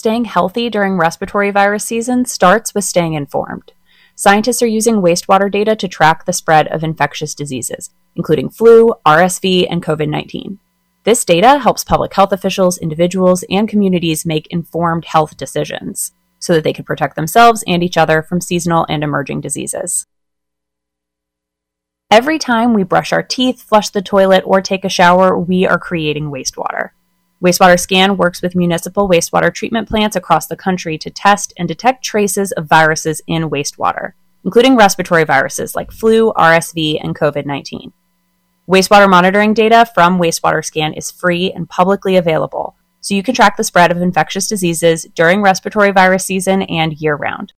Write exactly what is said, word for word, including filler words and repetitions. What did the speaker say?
Staying healthy during respiratory virus season starts with staying informed. Scientists are using wastewater data to track the spread of infectious diseases, including flu, R S V, and COVID nineteen. This data helps public health officials, individuals, and communities make informed health decisions so that they can protect themselves and each other from seasonal and emerging diseases. Every time we brush our teeth, flush the toilet, or take a shower, we are creating wastewater. Wastewater Scan works with municipal wastewater treatment plants across the country to test and detect traces of viruses in wastewater, including respiratory viruses like flu, R S V, and COVID nineteen. Wastewater monitoring data from Wastewater Scan is free and publicly available, so you can track the spread of infectious diseases during respiratory virus season and year-round.